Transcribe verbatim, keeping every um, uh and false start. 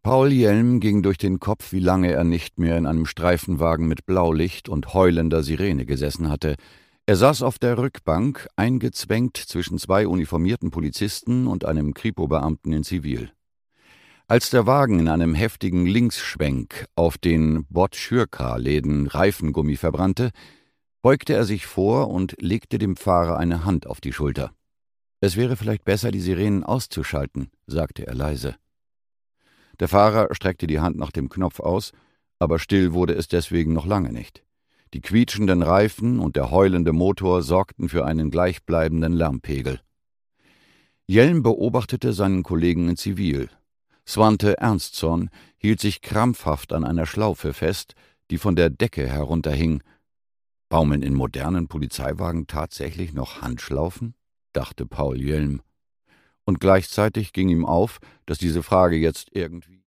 Paul Jelm ging durch den Kopf, wie lange er nicht mehr in einem Streifenwagen mit Blaulicht und heulender Sirene gesessen hatte. Er saß auf der Rückbank, eingezwängt zwischen zwei uniformierten Polizisten und einem Kripo-Beamten in Zivil. Als der Wagen in einem heftigen Linksschwenk auf den Botschürka-Läden Reifengummi verbrannte, beugte er sich vor und legte dem Fahrer eine Hand auf die Schulter. »Es wäre vielleicht besser, die Sirenen auszuschalten«, sagte er leise. Der Fahrer streckte die Hand nach dem Knopf aus, aber still wurde es deswegen noch lange nicht. Die quietschenden Reifen und der heulende Motor sorgten für einen gleichbleibenden Lärmpegel. Jelm beobachtete seinen Kollegen in Zivil. Svante Ernstsson hielt sich krampfhaft an einer Schlaufe fest, die von der Decke herunterhing. »Baumeln in modernen Polizeiwagen tatsächlich noch Handschlaufen?« dachte Paul Jelm. Und gleichzeitig ging ihm auf, dass diese Frage jetzt irgendwie